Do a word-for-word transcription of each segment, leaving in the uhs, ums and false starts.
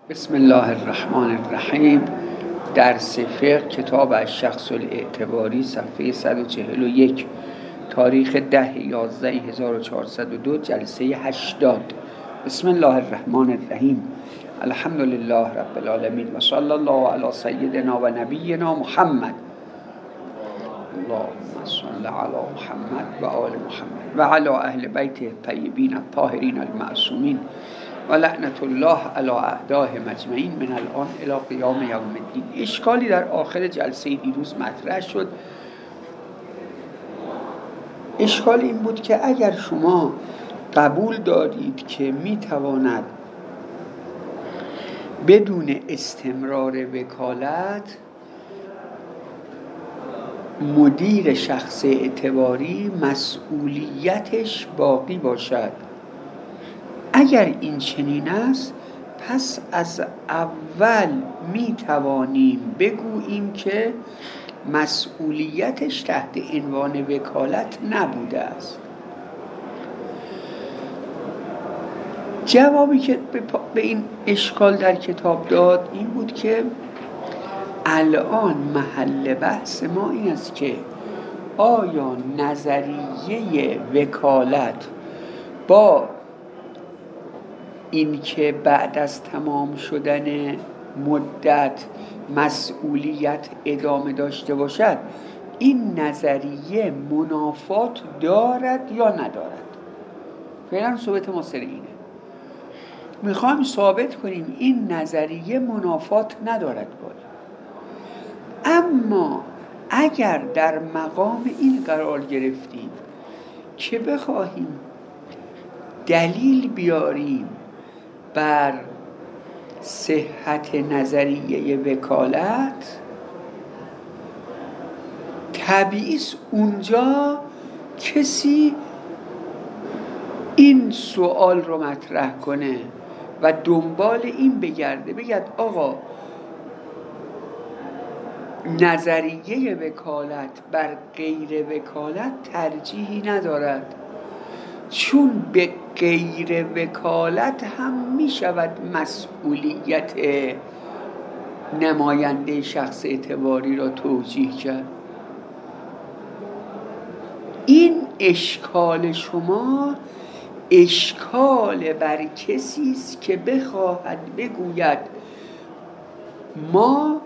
بسم الله الرحمن الرحیم. درس فقه کتاب الشخص الاعتباری صفحه صد و چهل و یک، تاریخ ده یازده هزار و چهارصد و دو، جلسه هشتاد. بسم الله الرحمن الرحیم. الحمد لله رب العالمین و صلی الله علی سیدنا و نبینا محمد. اللهم صل علی محمد و آل محمد و علی اهل بیت الطیبین الطاهرین المعصومین و لعنت الله علی اعدائهم اجمعین من الان الی قیام یوم الدین. اشکالی در آخر جلسه دیروز مطرح شد. اشکال این بود که اگر شما قبول دارید که میتواند بدون استمرار وکالت مدیر شخص اعتباری مسئولیتش باقی باشد، اگر این چنین است پس از اول می توانیم بگوییم که مسئولیتش تحت عنوان وکالت نبوده است. جوابی که به این اشکال در کتاب داد این بود که الان محل بحث ما این است که آیا نظریه وکالت با این که بعد از تمام شدن مدت مسئولیت ادامه داشته باشد، این نظریه منافات دارد یا ندارد؟ فعلا صحبت ما سر اینه. میخوایم ثابت کنیم این نظریه منافات ندارد باید. اما اگر در مقام این قرار گرفتیم که بخواهیم دلیل بیاریم بر صحت نظریه وکالت، طبیعی است اونجا کسی این سوال رو مطرح کنه و دنبال این بگرده، بگرد آقا نظریه وکالت بر غیر وکالت ترجیحی ندارد، چون به غیر وکالت هم می شود مسئولیت نماینده شخص اعتباری را توجیه کرد. این اشکال شما اشکال بر کسی است که بخواهد بگوید ما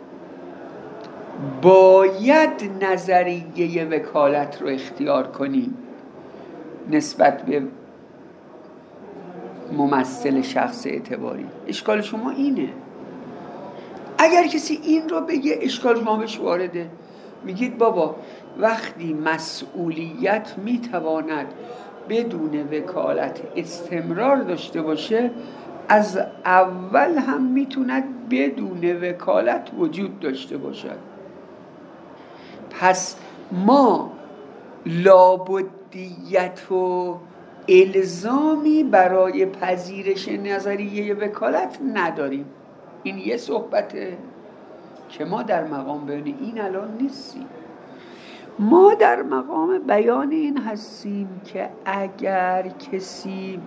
باید نظریه وکالت رو اختیار کنیم نسبت به ممثل شخص اعتباری. اشکال شما اینه. اگر کسی این رو بگه اشکال شما بهش وارده، میگید بابا وقتی مسئولیت میتواند بدون وکالت استمرار داشته باشه، از اول هم میتوند بدون وکالت وجود داشته باشد. پس ما لابدیت و الزامی برای پذیرش نظریه وکالت نداریم. این یه صحبته که ما در مقام بیان این الان نیستیم. ما در مقام بیان این هستیم که اگر کسی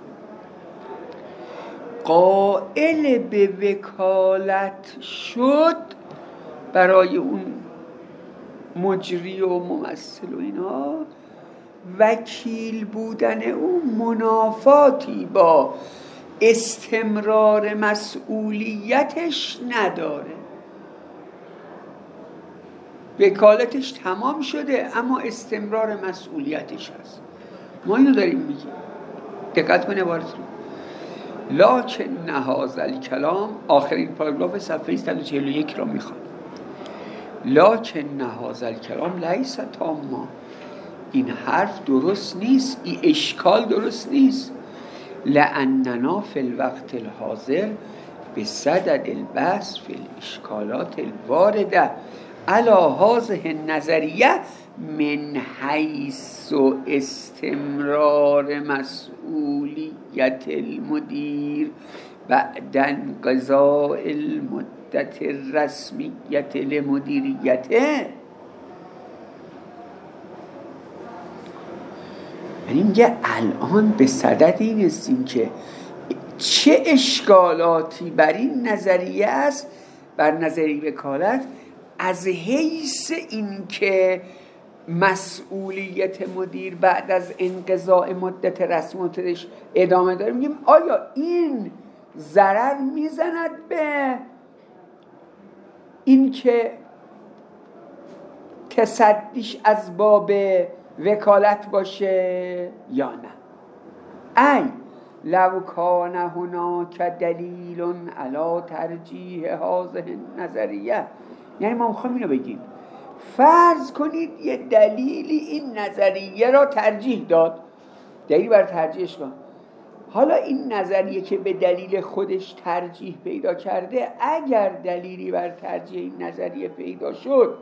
قائل به وکالت شد، برای اون مجری و ممثل و اینا وکیل بودن او منافاتی با استمرار مسئولیتش نداره. وکالتش تمام شده اما استمرار مسئولیتش هست. ما اینو داریم میگیم. دقت کنه عبارت رو. لکن هذا الکلام، آخرین پاراگراف صفحه صد و چهل و یک را میخوام. لکن هذا الکلام لیس تاما، این حرف درست نیست، این اشکال درست نیست. لاننا فی الوقت الحاضر بصدد البحث فی الاشکالات الوارده علی هذه النظریه من حیث استمرار مسئولیت المدیر بعد انقضاء المدت الرسمیت لمدیریته. یعنی میگه الان به صدد این هستیم که چه اشکالاتی بر این نظریه است، بر نظریه وکالت، از حیث این که مسئولیت مدیر بعد از انقضاء مدت رسمیتش ادامه داره، میگیم آیا این ضرر میزند به این که تصدیش از باب وکالت باشه یا نه؟ ای لو کان هناک دلیل علی ترجیح هذه النظریه، یعنی ما میخوایم اینو بگیم فرض کنید یه دلیلی این نظریه را ترجیح داد، دلیل بر ترجیحش کن. حالا این نظریه که به دلیل خودش ترجیح پیدا کرده، اگر دلیلی بر ترجیح این نظریه پیدا شد،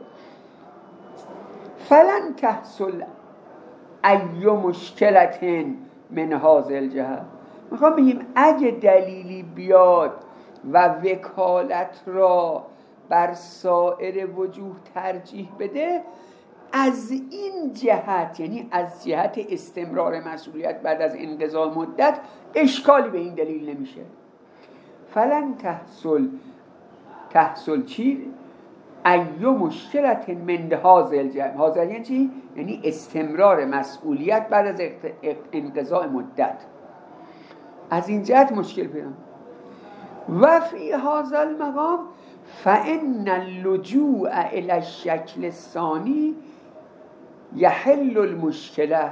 فلن تحصل ای مشکلت من هذا الجهه، میخوام بگیم اگه دلیلی بیاد و وکالت را بر سایر وجوه ترجیح بده، از این جهت، یعنی از جهت استمرار مسئولیت بعد از انقضاء مدت، اشکالی به این دلیل نمیشه. فلن تحصل تحصل چی؟ ایو مشکلت من هذا الجهه. هذا یعنی چی؟ یعنی استمرار مسئولیت بعد از انقضاء مدت، از این جهت مشکل پیدا. و فی هذا المقام فإن اللجوء إلى الشکل الثانی یحل المشکله.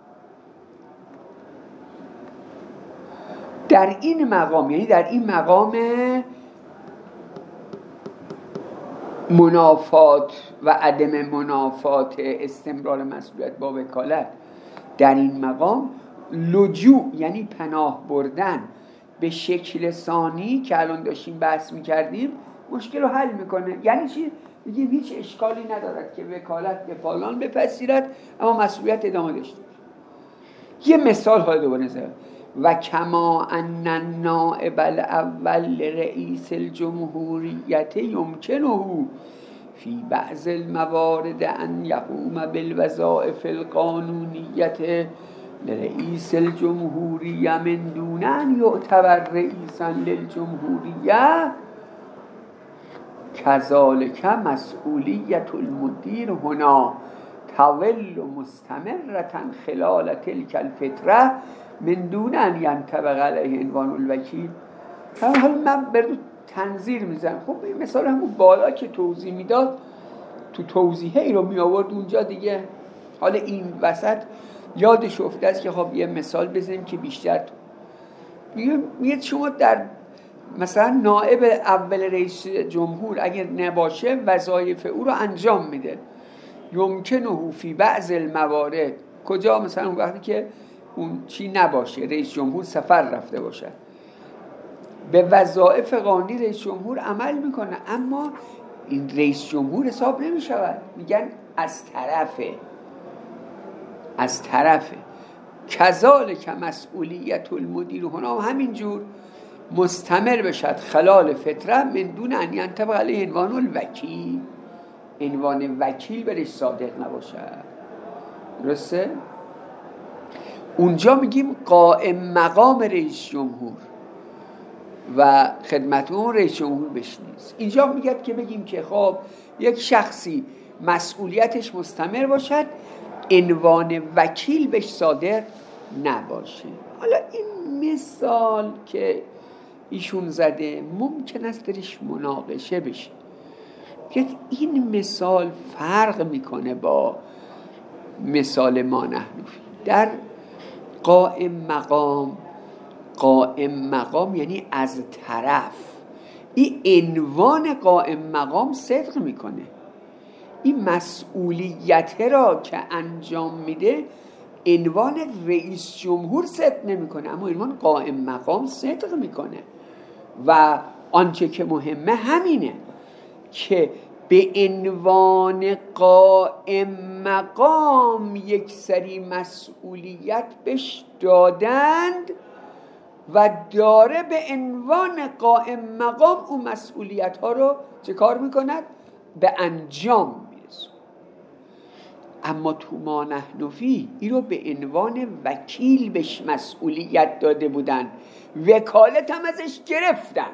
در این مقام، یعنی در این مقام منافات و عدم منافات استمرار مسئولیت با وکالت، در این مقام لجوء یعنی پناه بردن به شکل ثانی که الان داشتیم بحث میکردیم مشکل رو حل میکنه. یعنی چی؟ میگیم هیچ اشکالی ندارد که وکالت به فلان بپذیرد اما مسئولیت ادامه داشته. یه مثال حالا دوباره نظر و کما ان النائب الاول رئیس الجمهوریت یمکنه فی بعض الموارد ان یقوم بالوظائف القانونیت لرئیس الجمهوریه من دون ان یعتبر رئیسا للجمهوریه، کذالک مسئولیت المدیر هنا تول مستمرة خلال تلك الفتره من دون ان ینطبق علیه عنوان الوکیل. حالا من برای تنظیر میزنم. خب این مثال همون بالا که توضیح میداد، تو توضیحی رو می آورد اونجا دیگه. حالا این وسط یادش افتاد است که خب یه مثال بزنیم که بیشتر میگه شما در مثلا نائب اول رئیس جمهور اگر نباشه وظایف او رو انجام میده، یمکنه فی بعض الموارد، کجا؟ مثلا اون وقتی که اون چی نباشه، رئیس جمهور سفر رفته باشه، به وظایف قانونی رئیس جمهور عمل میکنه، اما این رئیس جمهور حساب نمیشود، میگن از طرفه از طرفه کذالک مسئولیت المدیر هنا، همینجور مستمر بشد خلال فتره من دون ان ینطبق علیه عنوان الوکیل، عنوان وکیل برش صادق نباشد. درسته؟ اونجا میگیم قائم مقام رئیس جمهور و خدمت اون رئیس جمهور بشنیز. اینجا میگه که بگیم که خب یک شخصی مسئولیتش مستمر باشد، عنوان وکیل بهش صادر نباشه. حالا این مثال که ایشون زده ممکن است درش مناقشه بشه که این مثال فرق میکنه با مثال ما نحنفی. در قائم مقام، قائم مقام یعنی از طرف، این عنوان قائم مقام صدق میکنه، این مسئولیت را که انجام میده عنوان رئیس جمهور صدق نمیکنه، اما عنوان قائم مقام صدق میکنه. و آنچه که مهمه همینه که به عنوان قائم مقام یک سری مسئولیت بهش دادند و داره به عنوان قائم مقام اون مسئولیت ها رو چه کار میکند؟ به انجام میرسونه. اما تو ما نحن فیه این رو به عنوان وکیل بهش مسئولیت داده بودن، وکالت هم ازش گرفتن.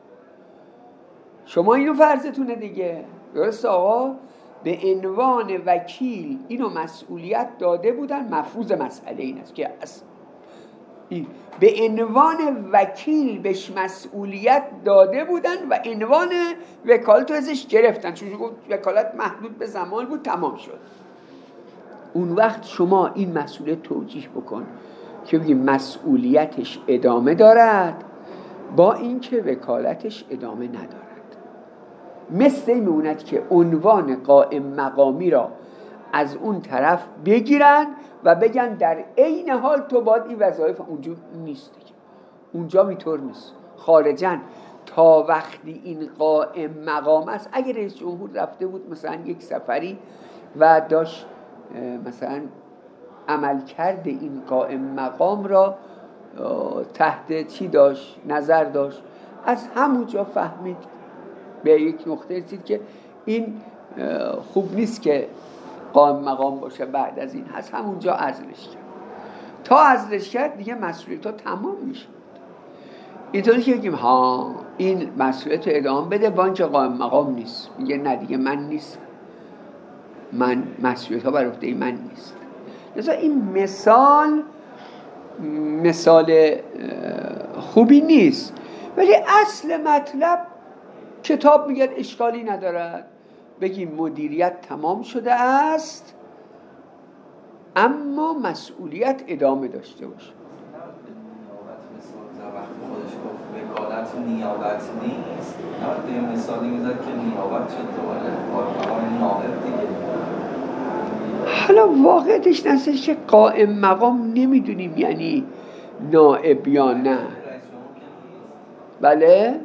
شما اینو فرضتونه دیگه، درست آقا؟ به عنوان وکیل اینو مسئولیت داده بودن. مفروض مسئله این است که به عنوان وکیل بهش مسئولیت داده بودن و عنوان وکالت ازش گرفتن، چون وکالت محدود به زمان بود، تمام شد. اون وقت شما این مسئولیت توجیه بکن که بگیم مسئولیتش ادامه دارد با اینکه وکالتش ادامه ندارد. مثل این میموند که عنوان قائم مقامی را از اون طرف بگیرن و بگن در عین حال تو باید این وظایف. اونجا نیست دیگه، اونجا میطور نیست. خارجن تا وقتی این قائم مقام است، اگر رئیس جمهور رفته بود مثلا یک سفری و داشت مثلا عمل کرده این قائم مقام را تحت چی داشت نظر داشت، از همونجا فهمید به یک نقطه رسید که این خوب نیست که قائم مقام باشه، بعد از این هست، همونجا عزلش کرد. تا عزلش کرد دیگه مسئولیت ها تمام میشه. اینطوری که بگیم ها این مسئولیت رو ادامه بده با اینکه قائم مقام نیست، میگه نه دیگه من نیست، من مسئولیت ها بر عهده من نیست. لذا این مثال مثال خوبی نیست، ولی اصل مطلب کتاب میگه اشکالی ندارد بگیم مدیریت تمام شده است اما مسئولیت ادامه داشته باشه. وکالت نیابت نیست، نباید به این مثالی میزد که نیابت شد دوباره قائم نائب دیگه. حالا واقعیتش نستش که قائم مقام نمیدونیم یعنی نائب یا نه. بله؟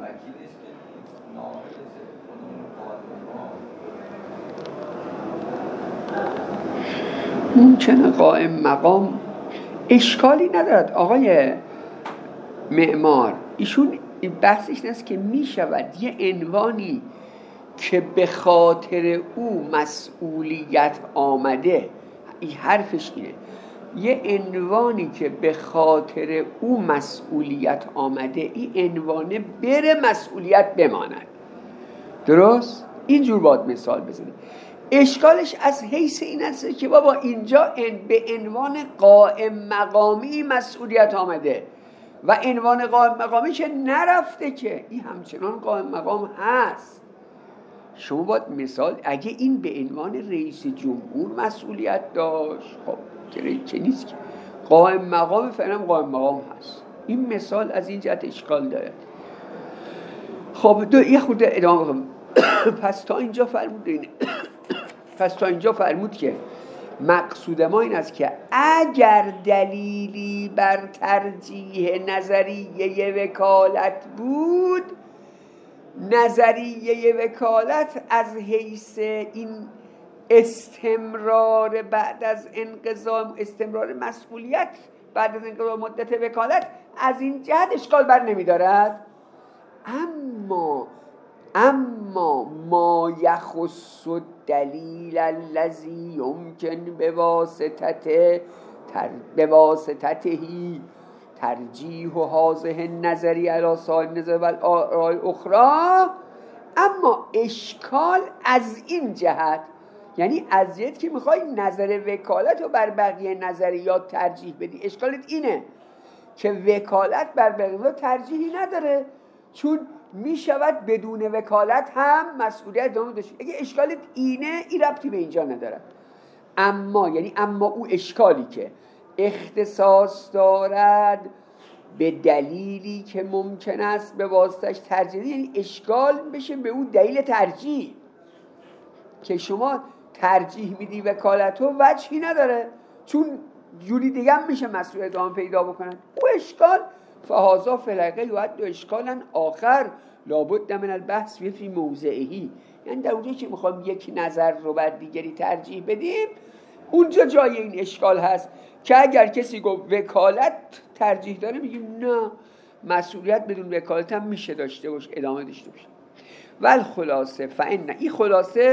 ممکنه قائم مقام اشکالی ندارد. آقای معمار ایشون بحثش نیست که می شود یه عنوانی که به خاطر او مسئولیت آمده، این حرفش اینه، یه عنوانی که به خاطر او مسئولیت آمده این عنوانه بره مسئولیت بماند. درست؟ اینجور باید مثال بزنیم. اشکالش از حیث این است که بابا اینجا به عنوان قائم مقامی مسئولیت آمده و عنوان قائم مقامی که نرفته که این همچنان قائم مقام هست. شما باید مثال اگه این به عنوان رئیس جمهور مسئولیت داشت، خب که نیست که قائم مقام فعلا قائم مقام هست. این مثال از این جهت اشکال داره. خب دو یه خود ادامه بکنم. پس تا اینجا فرمودین پس تا اینجا فرمود که مقصود ما این است که اگر دلیلی بر ترجیح نظریه وکالت بود، نظریه وکالت از حیث این استمرار بعد از انقضا استمرار مسئولیت بعد از انقضا مدت وکالت از این جهت اشکال بر نمی دارد. اما اما ما یخص الدلیل الذی یمکن بواسطته تر بواسطته ترجیح هذه النظری علی سایر النظر و الآراء الاخرى. اما اشکال از این جهت، یعنی از جهت که میخوای نظر وکالت رو بر بقیه نظریات ترجیح بدی، اشکالت اینه که وکالت بر بقیه ترجیحی نداره، چون می شود بدون وکالت هم مسئولیت دامون داشت. اگه اشکالت اینه، این ربطی به اینجا نداره. اما یعنی اما او اشکالی که اختصاص دارد به دلیلی که ممکن است به واسطش ترجیح، یعنی اشکال بشه به اون دلیل ترجیح که شما ترجیح میدی وکالت رو، وجهی نداره چون جوری دیگه هم میشه مسئولیت دامون پیدا بکنن. او اشکال فهذا فلقه یعد اشکالا آخر لابد من البحث فی موضعهی، یعنی در اونجایی که میخوایم یک نظر رو بر دیگری ترجیح بدیم، اونجا جای این اشکال هست که اگر کسی گفت وکالت ترجیح داره، میگیم نه، مسئولیت بدون وکالت هم میشه داشته باشه، ادامه داشته باشه. ول خلاصه فان این خلاصه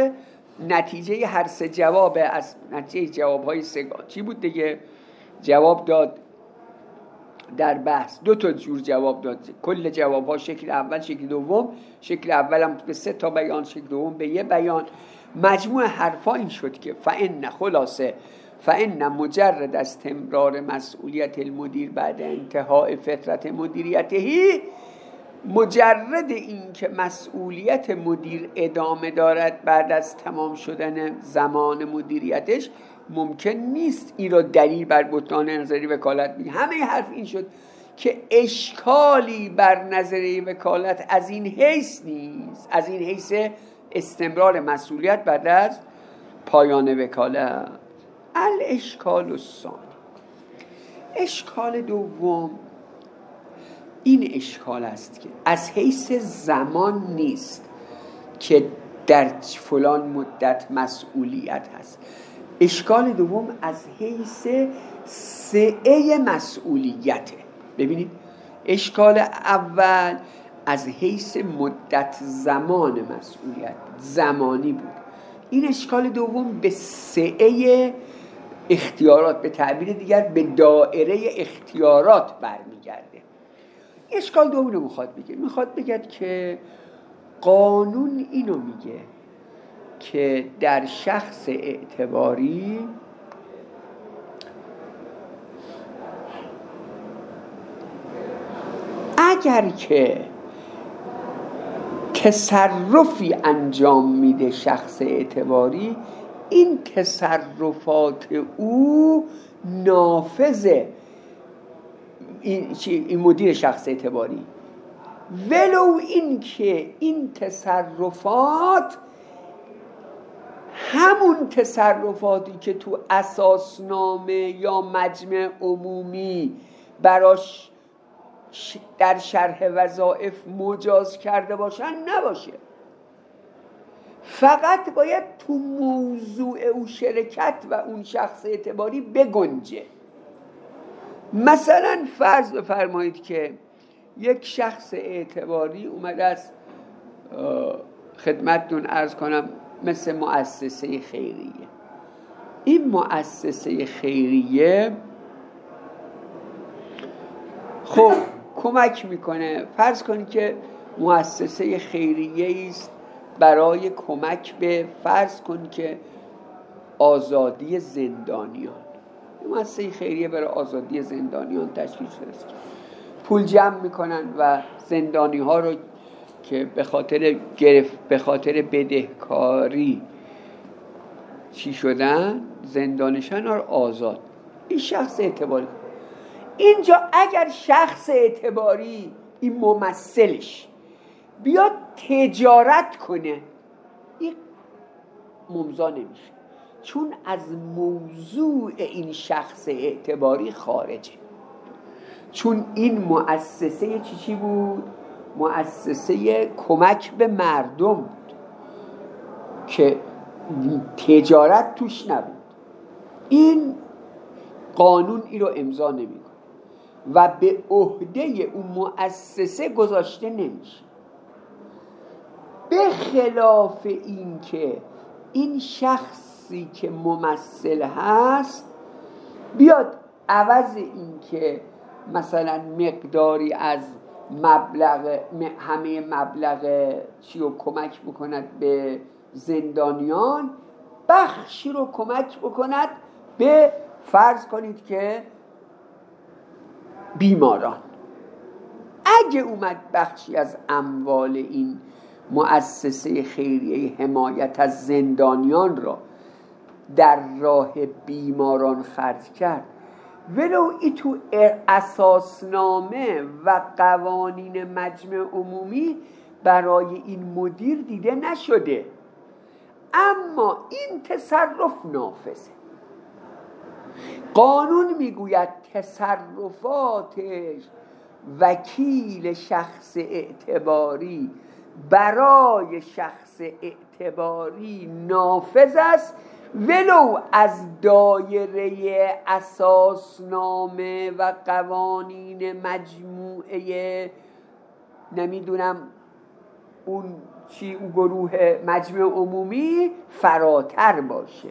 نتیجه هر سه جواب از نتیجه جوابهای سه چی بود دیگه؟ جواب داد در بحث دو تا جور جواب داد، کل جوابها شکل اول شکل دوم، شکل اولم به سه تا بیان، شکل دوم به یه بیان. مجموع حرفا این شد که فإن خلاصه فإن مجرد استمرار مسئولیت المدیر بعد انتهای فترت مدیریته، مجرد این که مسئولیت مدیر ادامه دارد بعد از تمام شدن زمان مدیریتش، ممکن نیست این را دلیل بر بطلان نظریه وکالت بگه. همه حرف این شد که اشکالی بر نظریه وکالت از این حیث نیست، از این حیث استمرار مسئولیت بعد از پایان وکالت. الاشکال الثانی، اشکال دوم این اشکال است که از حیث زمان نیست که در فلان مدت مسئولیت هست. اشکال دوم از حیث سعه مسئولیته. ببینید اشکال اول از حیث مدت زمان مسئولیت زمانی بود، این اشکال دوم به سعه اختیارات، به تعبیر دیگر به دائره اختیارات برمیگرده. اشکال دوم رو میخواد بگه میخواد بگه که قانون اینو میگه که در شخص اعتباری اگر که تصرفی انجام میده شخص اعتباری، این تصرفات او نافذه این, این مدیر شخص اعتباری، ولو این که این تصرفات همون تصرفاتی که تو اساسنامه یا مجمع عمومی براش در شرح وظایف مجاز کرده باشن نباشه، فقط باید تو موضوع او شرکت و اون شخص اعتباری بگنجه. مثلا فرض بفرمایید که یک شخص اعتباری اومده است، خدمتتون عرض کنم مثل مؤسسه خیریه. این مؤسسه خیریه خب کمک میکنه، فرض کنید که مؤسسه خیریه است برای کمک به، فرض کنید که آزادی زندانیان، مؤسسه خیریه برای آزادی زندانیان تشکیل شده است، پول جمع میکنن و زندانی ها رو که به خاطر گرفت به خاطر بدهکاری چی شدن زندانشان رو آزاد. این شخص اعتباری. اینجا اگر شخص اعتباری این ممثلش بیاد تجارت کنه، این ممضا نمیشه، چون از موضوع این شخص اعتباری خارجه، چون این مؤسسه چی چی بود؟ مؤسسه کمک به مردم بود که تجارت توش نبود. این قانون این رو امضا نمیکنه و به عهده اون مؤسسه گذاشته نمیشه، به خلاف این که این شخصی که ممثل هست بیاد عوض این که مثلا مقداری از مبلغ همه مبلغ چی رو کمک بکند به زندانیان، بخشی رو کمک بکند به فرض کنید که بیماران. اگه اومد بخشی از اموال این مؤسسه خیریه حمایت از زندانیان را در راه بیماران خرج کرد، ولو ای تو اساسنامه و قوانین مجمع عمومی برای این مدیر دیده نشده، اما این تصرف نافذه. قانون میگوید تصرفاتش وکیل شخص اعتباری برای شخص اعتباری نافذ است، ولو از دایره اساسنامه و قوانین مجموعه نمیدونم اون چی اون گروه مجمع عمومی فراتر باشه.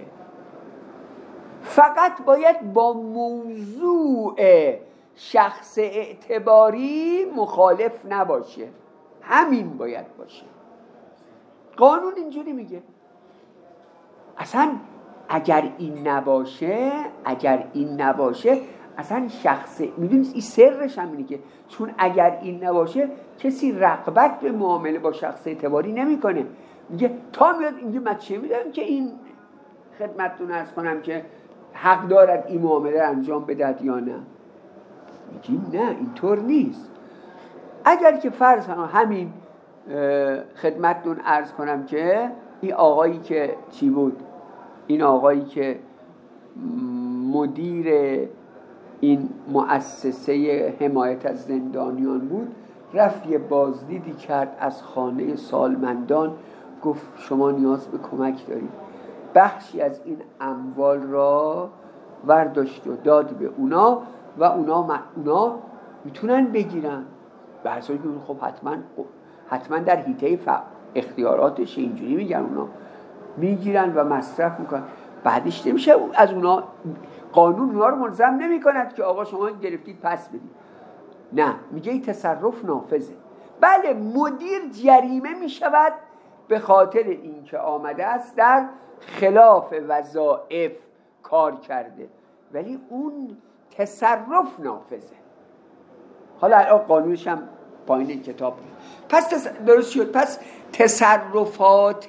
فقط باید با موضوع شخص اعتباری مخالف نباشه، همین باید باشه. قانون اینجوری میگه. اصلا اگر این نباشه اگر این نباشه اصلا شخص، میدونید این سرش هم اینه که چون اگر این نباشه کسی رغبت به معامله با شخص اعتباری نمیکنه. میگه تا میاد اینجا من چه میدونم که این خدمتتون عرض کنم که حق دارد این معامله انجام بدهد یا نه. میگیم نه اینطور نیست. اگر که فرض کنم همین خدمتتون عرض کنم که این آقایی که چی بود، این آقایی که مدیر این مؤسسه حمایت از زندانیان بود، رفت یه بازدیدی کرد از خانه سالمندان، گفت شما نیاز به کمک دارید، بخشی از این اموال را ورداشت و داد به اونا و اونا اونا میتونن بگیرن. به حسابی که خب حتما حتما در حیطه اختیاراتش اینجوری میگن، اونا میگیرن و مصرف میکنن. بعدش نمیشه از اونا، قانون اونا رو ملزم نمی کند که آقا شما گرفتید پس بدید، نه، میگه این تصرف نافذه. بله مدیر جریمه میشود به خاطر اینکه آمده است در خلاف وظایف کار کرده، ولی اون تصرف نافذه. حالا الان قانونش هم پایین کتاب پس تص... درست شد. پس تصرفات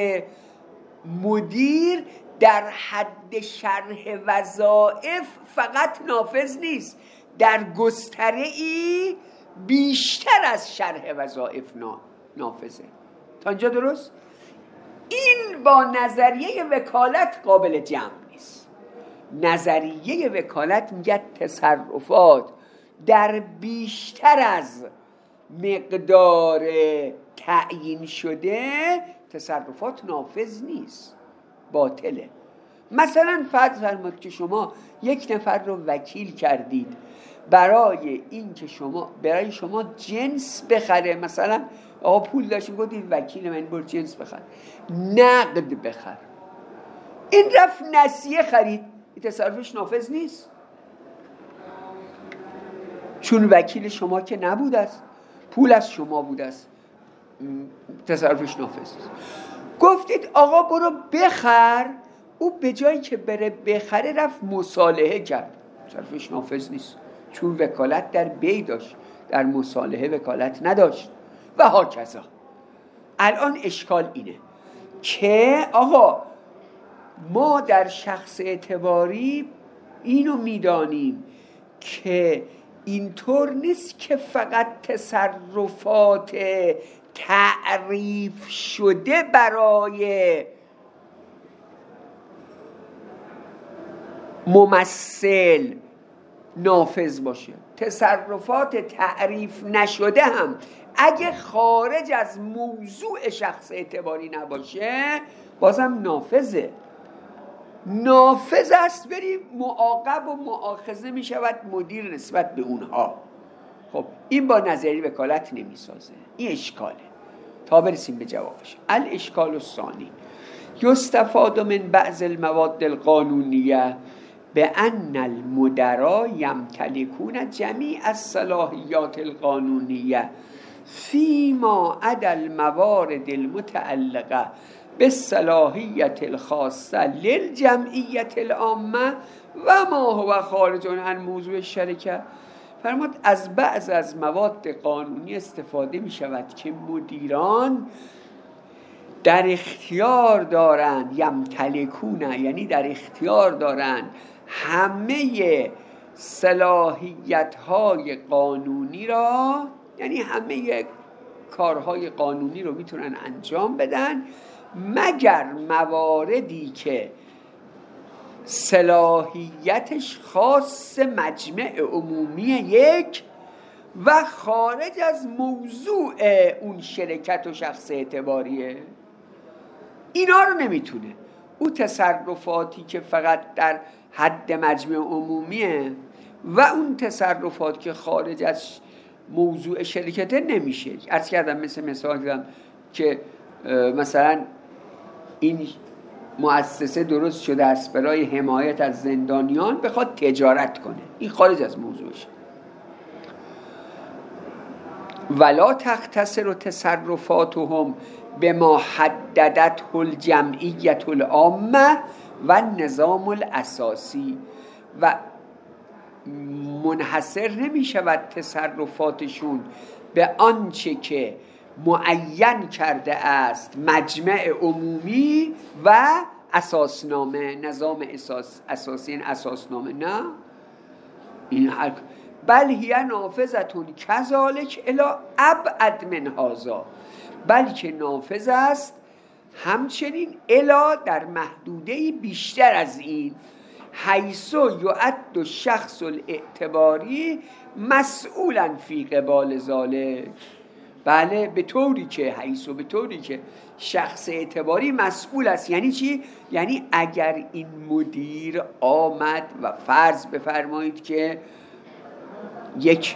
مدیر در حد شرح وظایف فقط نافذ نیست، در گستره‌ای بیشتر از شرح وظایف نافذه. تا اینجا درست؟ این با نظریه وکالت قابل جمع نیست. نظریه وکالت میگه تصرفات در بیشتر از مقدار تعیین شده تصرفات نافذ نیست، باطله. مثلا فرض فرمایید که شما یک نفر رو وکیل کردید برای این که شما برای شما جنس بخره، مثلا آقا پول داشتید گفتید وکیل من برو جنس بخر، نقد بخر، این رفت نسیه خرید، این تصرفش نافذ نیست، چون وکیل شما که نبود است، پول از شما بود است، تصرفش نافذ است. گفتید آقا برو بخر، او به جایی که بره بخره رفت مصالحه کرد، تصرفش نافذ نیست، چون وکالت در بی داشت، در مصالحه وکالت نداشت و هاکذا. الان اشکال اینه که آقا ما در شخص اعتباری اینو میدانیم که اینطور نیست که فقط تصرفات تعریف شده برای ممثل نافذ باشه، تصرفات تعریف نشده هم اگه خارج از موضوع شخص اعتباری نباشه بازم نافذه. نافذ است، بریم معاقب و مؤاخذه می شود مدیر نسبت به اونها. خب این با نظری وکالت نمی سازه، این اشکاله. تا برسیم به جوابش. الاشکال الثانی یستفاد من بعض المواد القانونیه به ان المدراء یمتلکون جمیع الصلاحیات القانونیه فیما عدا الموارد المتعلقه بالصلاحیت الخاصه للجمعیت العامه و ما هو خارج عن موضوع الشرکه. فرمود از بعض از مواد قانونی استفاده می شود که مدیران در اختیار دارند، یمتلکونه یعنی در اختیار دارند همه صلاحیت های قانونی را، یعنی همه کارهای قانونی رو میتونن انجام بدن مگر مواردی که صلاحیتش خاص مجمع عمومی یک و خارج از موضوع اون شرکت و شخص اعتباریه، اینا رو نمیتونه. او تصرفاتی که فقط در حد مجمع عمومیه و اون تصرفات که خارج از موضوع شرکته نمیشه. عرض کردم مثل مثال کردم که مثلا این مؤسسه درست شده است برای حمایت از زندانیان بخواد تجارت کنه، این خارج از موضوعش. ولا تختصر تصرفاتهم بما حددته الجمعیت العامه و نظام الاساسی، و منحصر نمی شود تصرفاتشون به آنچه که معین کرده است مجمع عمومی و اساسنامه، نظام اساس اساسی اساسنامه، نه این حق، بل هی نافذتون کذالک الی ابعد من هذا، بلکه نافذ است همچنین الی در محدوده بیشتر از این، حیث یعد الشخص الاعتباری مسئولا فی قبال ذالک، بله به طوری که حیث به طوری که شخص اعتباری مسئول است. یعنی چی؟ یعنی اگر این مدیر آمد و فرض بفرمایید که یک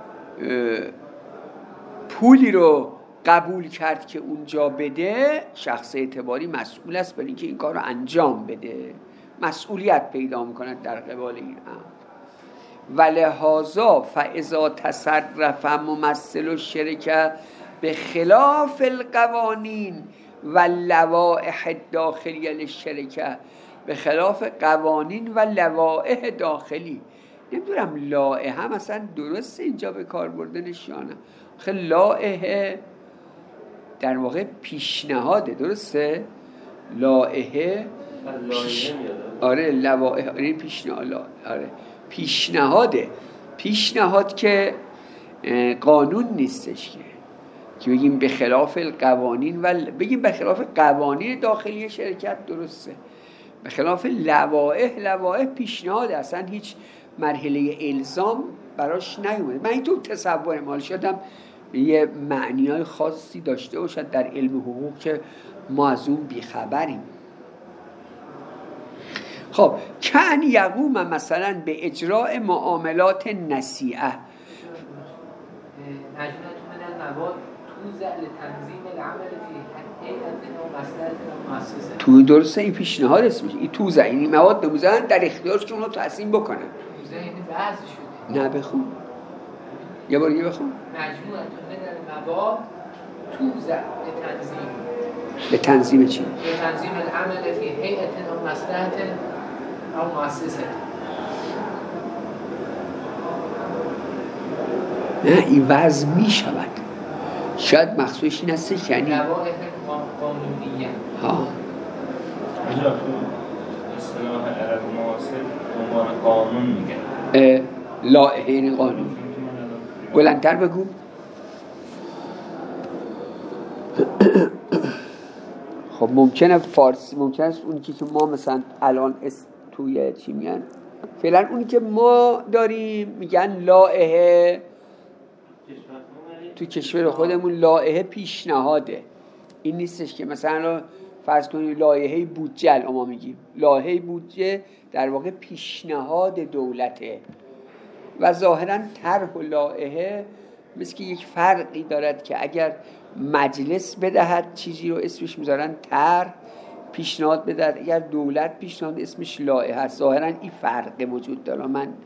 پولی رو قبول کرد که اونجا بده، شخص اعتباری مسئول است برای اینکه این کار رو انجام بده، مسئولیت پیدا میکند در قبال این امر. ولهذا فاذا تصرف ممثل الشرکه به خلاف القوانین و لوائح الداخلیه للشرکه، به خلاف قوانین و لوائح داخلی، نمیدونم لائحه هم اصلا درسته اینجا به کار بردنش یا نه، خیلی لائحه در واقع پیشنهاده، درسته؟ لائحه پیش... آره لوائح، آره پیشنهاد، آره پیشنهاده، پیشنهاد که قانون نیستش که که بگیم به خلاف القوانین و بگیم به خلاف قوانین داخلی شرکت، درسته، به خلاف لوائح، لوائح پیشنهاده، اصلا هیچ مرحله الزام براش نیومده. من این تو تصور مال شدم یه معنیای خاصی داشته باشد در علم حقوق که ما از اون بیخبریم. خب کن یقوم مثلا به اجراء معاملات نصیعه، نجمتون من المواد توزع لتنظیم العمل فی هیئت و مسئله و مؤسسه. تو درسته این پیشنهاد اسمش این توزع، این مواد نموزن در اختیارشون رو تصمیم بکنن. توزع این بحث شده. نه بخون یه بار دیگه بخون. مجموعه من المواد توزع لتنظیم، به تنظیم چی؟ به تنظیم العمل فی هیئت و مسئله او مؤسسه. نه این وضع می شود، شاید مخصوصش این هستش یعنی لوائح قانونیه. ها اینجا تو اصطلاح عرب معاصر عنوان قانون میگن، لائحه این قانون. بلندتر بگو. خب ممکنه فارسی، ممکنه است اونی که ما مثلا الان توی چی میگن، فعلا اونی که ما داریم میگن لائحه، تو کشور خودمون لائحه پیشنهاده، این نیستش که مثلا فرض کنید لایحه بودجه، ما میگیم لایحه بودجه در واقع پیشنهاد دولته و ظاهرا طرح و لایحه مثل که یک فرقی دارد که اگر مجلس بدهد چیزی رو اسمش میذارن طرح، پیشنهاد بدهد اگر دولت پیشنهاد اسمش لایحه است. ظاهرا این فرق وجود داره. من یه معنی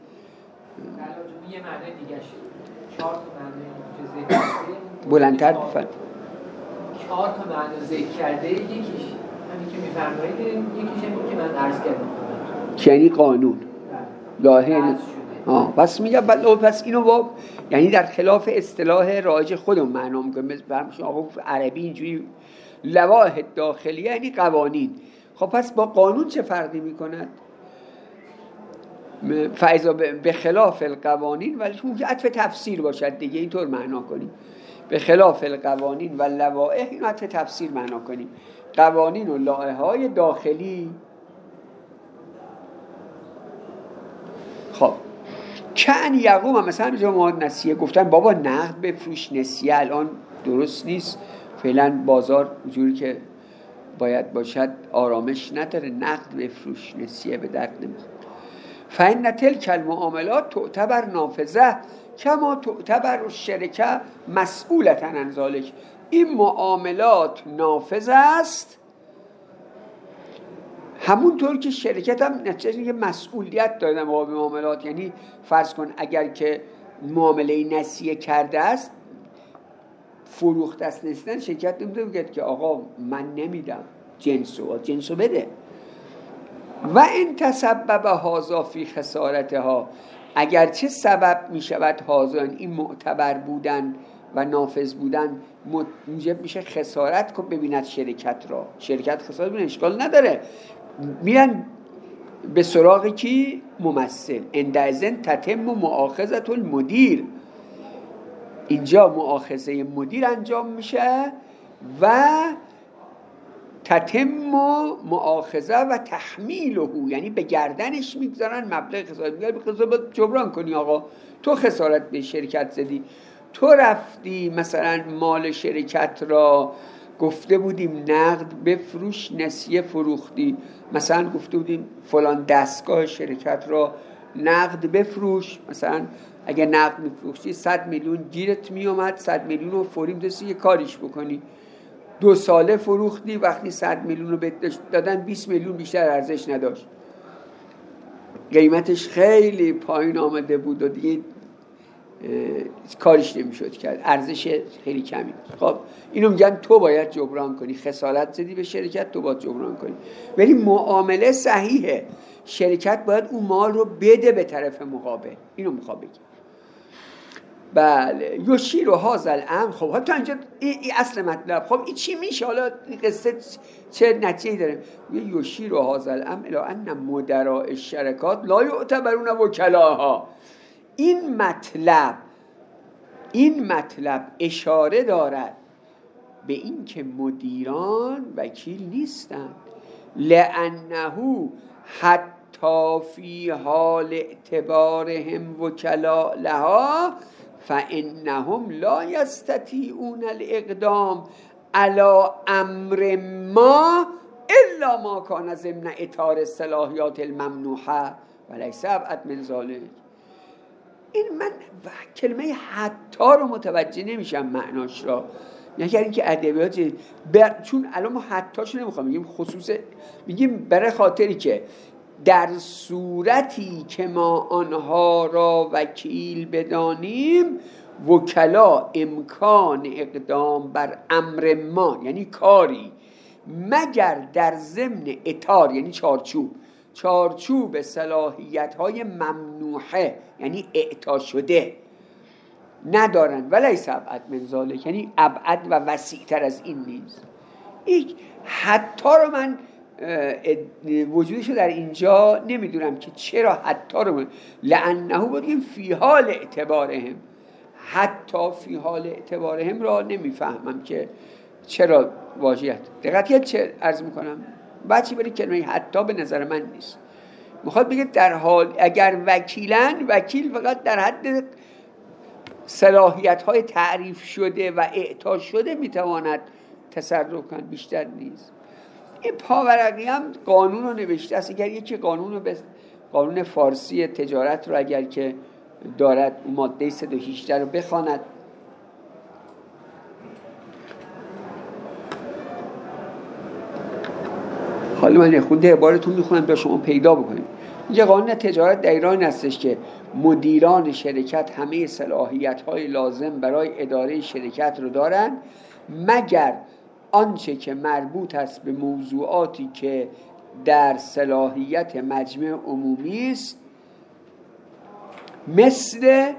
دیگه شد، چهار تا معنی که ذکر کرده بلندتر بفرمایید. چهار تا معنی ذکر کرده، یکیش همین که میفرمایید، یکیش همین که من عرض کردم یعنی قانون لایحه. آه پس میگه پس اینو با یعنی در خلاف اصطلاح رایج خودمون معنا میکنه. مثلا شما عربی اینجوری لوائح داخلیه یعنی قوانین. خب پس با قانون چه فرقی میکند؟ فایزا به خلاف القوانین، ولی چون که عطف تفسیر باشد دیگه اینطور معنا کنیم. به خلاف القوانین و لوائح اینو عطف تفسیر معنا کنیم. قوانین و لایحه‌های داخلی. خب کن یقوم مثلا اینجا ما نسیه گفتن بابا نقد بفروش، نسیه الان درست نیست، فعلا بازار جوری که باید باشد آرامش نداره، نقد بفروش، نسیه به درد نمیخوره. فإن تلک المعاملات تعتبر نافذه کما تعتبر الشرکه مسئولة عن ذلک. این معاملات نافذ است، همونطور که شرکت هم نتیجه که مسئولیت داره در مقابل معاملات. یعنی فرض کن اگر که معامله نسیه کرده است، فروخت است نسیدن، شرکت نمیده بگید که آقا من نمیدم جنسو جنسو بده. و این تسبب هازا فی خسارتها، اگرچه سبب میشود هازان این معتبر بودن و نافذ بودن موجب میشه خسارت کن ببیند شرکت را، شرکت خسارت ببینه اشکال نداره، میرن به سراغ کی؟ ممثل. اندازن تتم مؤاخذت المدیر، اینجا مؤاخذه مدیر انجام میشه و تتم مؤاخذه و تحمیله، یعنی به گردنش میگذارن مبلغ خسارت، میگن به خسارت جبران کنی آقا، تو خسارت به شرکت زدی، تو رفتی مثلا مال شرکت را گفته بودیم نقد بفروش نسیه فروختی، مثلا گفته بودیم فلان دستگاه شرکت را نقد بفروش، مثلا اگه نقد میفروشتی صد میلیون گیرت میومد، صد میلیون رو فوری میدستی یه کاریش بکنی، دو ساله فروختی، وقتی صد میلیون رو بهت دادن بیست میلیون بیشتر ارزش نداشت، قیمتش خیلی پایین آمده بود و دیگه کارش نمیشد کرد، ارزش خیلی کمی. خب اینو میگن تو باید جبران کنی، خسارت زدی به شرکت، تو باید جبران کنی. ولی معامله صحیحه، شرکت باید اون مال رو بده به طرف مقابل، اینو میخوام بگم. بله یشیر و هازل الامر. خب حتی اینجا این ای اصل مطلب. خب این چی میشه حالا؟ این قصه چه نتیجه‌ای داره؟ یشیر و هازل الامر الی ان مدراء الشرکات لا یعتبرون وکلاها. این مطلب این مطلب اشاره دارد به این که مدیران وکیل نیستند، لانه حتی فی حال اعتبارهم وکلا لها فانهم لا یستطیعون الاقدام علی امر ما الا ما کان ضمن اطار الصلاحیات الممنوحه ولیس ابعد من ذلک. این من کلمه حتی رو متوجه نمیشم معناش را، یعنی اینکه ادبیات بر... چون الان ما حتیشو نمیخوام میگیم، خصوص میگیم برای خاطری که در صورتی که ما آنها را وکیل بدانیم وکلا امکان اقدام بر امر ما، یعنی کاری، مگر در ضمن اطار یعنی چارچوب چارچوب صلاحیت های ممنوحه یعنی اعطا شده ندارن، ولیس ابعد من ذلک، یعنی ابعد و وسیع‌تر از این نیست. این حتی رو من وجودش رو در اینجا نمیدونم که چرا حتی رو، لانه بودیم فی حال اعتبارهم، حتی فی حال اعتبارهم را نمیفهمم که چرا واجهت. دقیقاً چه عرض میکنم بچی بری کلمه حتی به نظر من نیست، میخواد بگه در حال اگر وکیلن، وکیل فقط در حد صلاحیت های تعریف شده و اعطا شده میتواند تصرف کند، بیشتر نیست. این پاورقی هم قانون رو نوشته است، اگر یکی قانون رو به قانون فارسی تجارت رو اگر که دارد ماده صد و هجده رو بخواند، حالا من خونده عبارتون میخونم تا شما پیدا بکنید. اینجا قانون تجارت در ایران هستش که مدیران شرکت همه صلاحیت‌های لازم برای اداره شرکت رو دارن، مگر آنچه که مربوط است به موضوعاتی که در صلاحیت مجمع عمومی است، مثل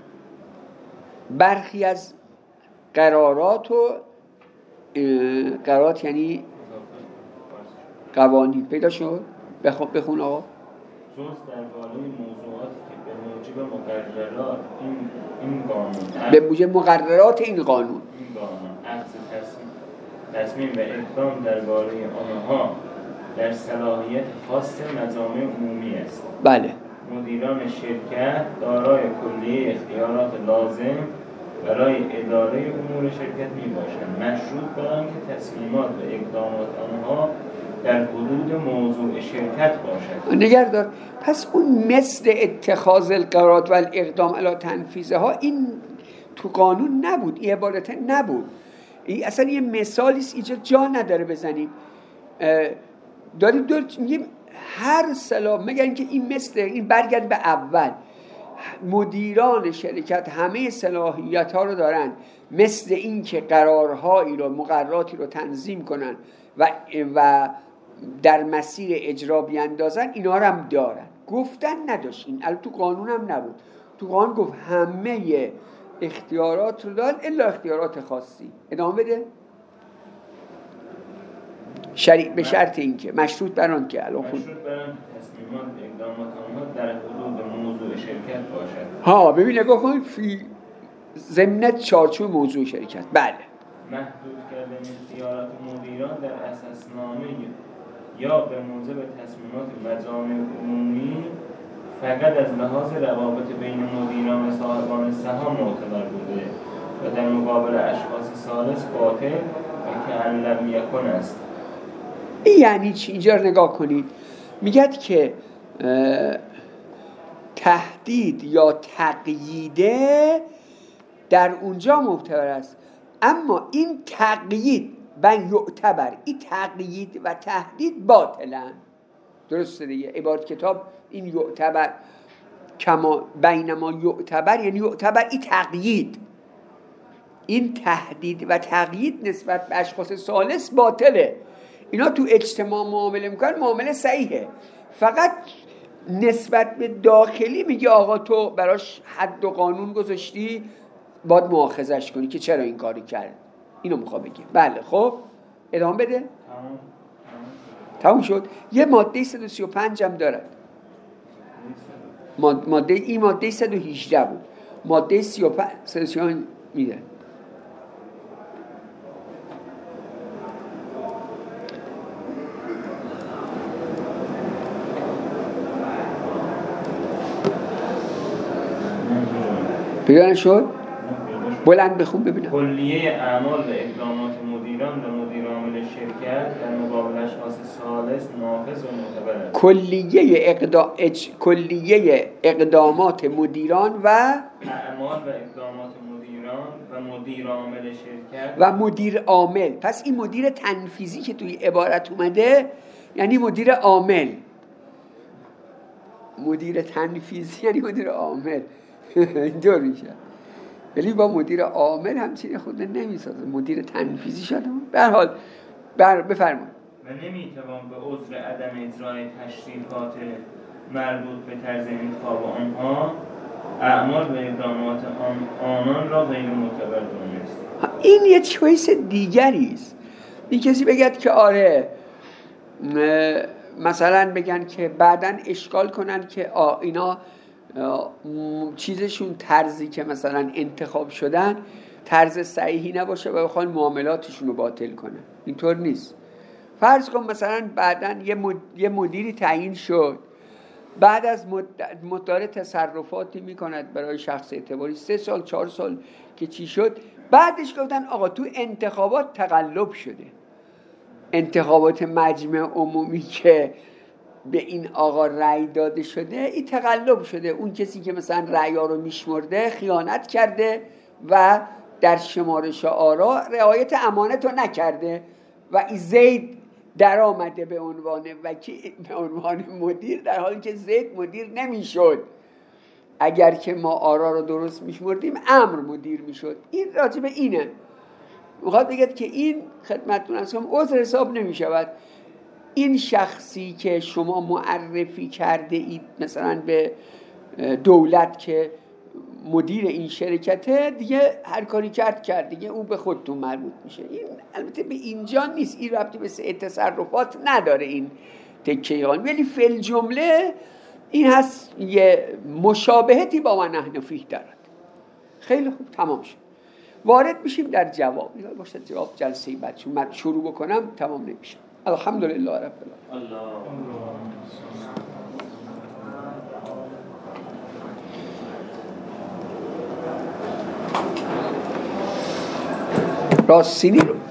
برخی از قرارات و قرارات یعنی قوانین. پیدا شد؟ بخون بخون آقا. جز درباره موضوعاتی که به موجب مقررات این این قانون به موجب مقررات این قانون این قانون اخذ تصمیم تصمیم و اقدام درباره آنها در صلاحیت خاص مجامع عمومی است. بله. مدیران شرکت دارای کلیه اختیارات لازم برای اداره امور شرکت می باشند، مشروط بر آنکه تصمیمات و اقدامات آنها در حدود موضوع شرکت باشد. نگهدار. پس اون مثل اتخاذ القرارات و الاقدام علی تنفیذها این تو قانون نبود، این عبارت نبود. این اصلا یه مثالی است اینجا جا نداره بزنیم. داریم دور میگیم هر صلاح، مگر اینکه این مثل این برگرد به اول، مدیران شرکت همه صلاحیت ها رو دارن، مثل این که قرارهایی رو مقرراتی رو تنظیم کنن و و در مسیر اجرا بیاندازن، اینا رو هم دارن. گفتن نداشت این البته تو قانون هم نبود، تو قانون گفت همه اختیارات رو دارن الا اختیارات خاصی. ادامه بده. شریع به شرط این که مشروط بر آن که الان خود مشروط بر آن تصمیمات اقدامات آنها در حدود موضوع شرکت باشد. ها ببین نگاه کن، فی ضمن چارچوب موضوع شرکت. بله. محدود کردن اختیارات مدیران در اساسنامه یا به موجب تصمیمات مجامع عمومی فقط از لحاظ روابط بین مدیران و صاحبان سهام معتبر بوده و در مقابل اشخاص ثالث باطل و کأن لم یکن است. این یعنی چی؟ اینجا نگاه کنید، میگد که تهدید یا تقییده در اونجا معتبر است، اما این تقیید بن یعتبر، این تقیید و تهدید باطلن. درسته دیگه؟ عبارت کتاب این یعتبر کما بینما یعتبر یعنی یعتبر این تقیید، این تهدید و تقیید نسبت به اشخاص ثالث باطله. اینا تو اجتماع معامله میکنن، معامله صحیحه، فقط نسبت به داخلی میگه آقا تو براش حد و قانون گذاشتی باید مؤاخذش کنی که چرا این کاری کرد. اینو میخوام بگم. بله خب ادامه بده. تموم شد. یه ماده صد و سی و پنج هم دارد. ماده این ماده صد و هجده بود، ماده سی و پنج صد و سی و پنج میده. پیدا نشد؟ بلند بخون ببینم. کلیه اعمال و اقدامات مدیران و مدیر عامل شرکت در مقابل اشخاص ثالث نافذ و معتبر است. کلیه اقدا... اج... کلیه اقدامات مدیران و اعمال و اقدامات مدیران و مدیر عامل شرکت و مدیر عامل. پس این مدیر تنفیذی که توی عبارت اومده یعنی مدیر عامل. مدیر تنفیذی یعنی مدیر عامل. اینطور میشه. ولی با مدیر عامل همچین خود نمیسازه، مدیر تنفیذی شده. به هر حال بر بفرمایید. و نمیتوان به عذر عدم اجرای تشریفات مربوط به طرز انتخاب آنها اعمال و اقدامات آن آنان را غیر معتبر دانست. این یه چویس دیگری است. این کسی بگد که آره مثلا بگن که بعدن اشکال کنن که آ اینا چیزشون طرزی که مثلا انتخاب شدن طرز صحیحی نباشه و بخوان معاملاتشون رو باطل کنن. اینطور نیست. فرض کن مثلا بعدن یه, مد... یه مدیری تعیین شد، بعد از مدت مدار تصرفاتی میکند برای شخص اعتباری، سه سال چهار سال که چی شد، بعدش گفتن آقا تو انتخابات تقلب شده، انتخابات مجمع عمومی که به این آقا رأی داده شده این تقلب شده، اون کسی که مثلا رأی‌ها رو میشمرده خیانت کرده و در شمارش آرا رعایت امانت رو نکرده و این زید در آمده به عنوان وکیل، به عنوان مدیر، در حالی که زید مدیر نمیشد. اگر که ما آرا رو درست میشمردیم امر مدیر میشد. این راجب اینه. میخواد بگید که این خدمتتون از کنم عذر حساب نمیشود. این شخصی که شما معرفی کرده اید مثلا به دولت که مدیر این شرکته، دیگه هر کاری کرد کرد دیگه اون به خودتون مربوط میشه. این البته به اینجا نیست، این ربطی به تصرفات نداره این تکه قانون، ولی فی الجمله این هست یه مشابهتی با ما نحن فیه دارد. خیلی خوب تمام شد. وارد میشیم در جواب. باشه جواب جلسه بعد چون من شروع بکنم تمام نمیشه. الحمدلله رب العالمین. راستینی رو